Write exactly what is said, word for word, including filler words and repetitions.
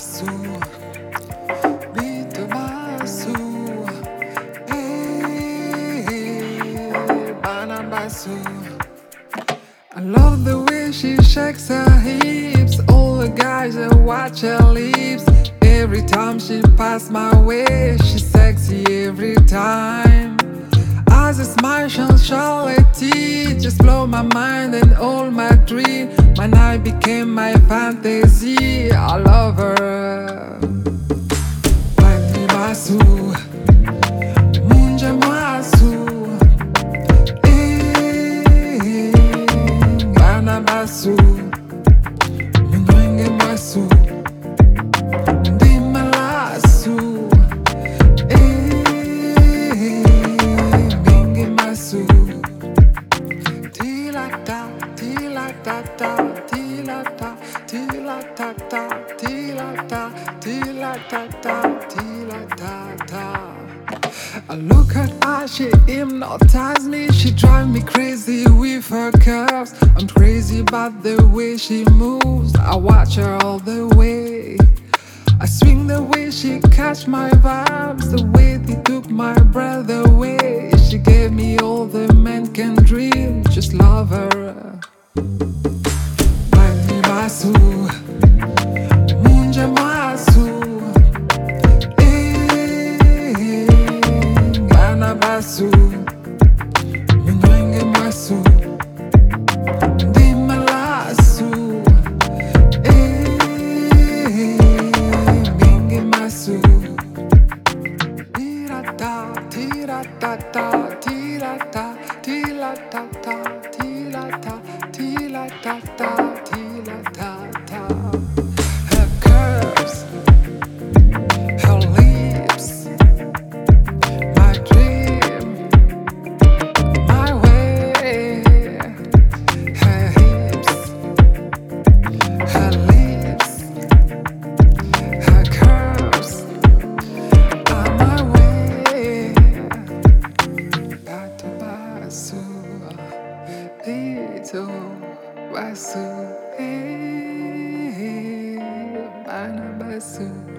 basu, beat basu, eh, bana basu. I love the way she shakes her hips. All the guys that watch her lips. Every time she pass my way, she's sexy every time. As a smile, she'll Charlotte, just blow my mind and all my dream. My night became my fantasy. I love her. Bani basu, munja masu, eh, bana basu, munwenge masu, ndima lasu, eh, mingi masu. Tila ta, tila ta ta, tila ta, tila ta ta, tila ta, tila ta ta, tila ta ta. I look at her, she hypnotizes me. She drives me crazy with her curves. I'm crazy about the way she moves. I watch her all the way. I swing the way she catch my vibes, the way they took my breath away. She gave me all the men can dream. Just love her. Bani basu, munja masu, eh, bana basu, munwenge masu, ndima lasu, eh, mingi masu. Tira-ta, tira-ta-ta, tira-ta, tira-ta-ta, tira-ta, tira-ta-ta, tira-ta-ta. Her curves, her lips, my dream, my way. Her hips, her lips, her curves are my way. Bato basu, beto basu, eh, bana basu.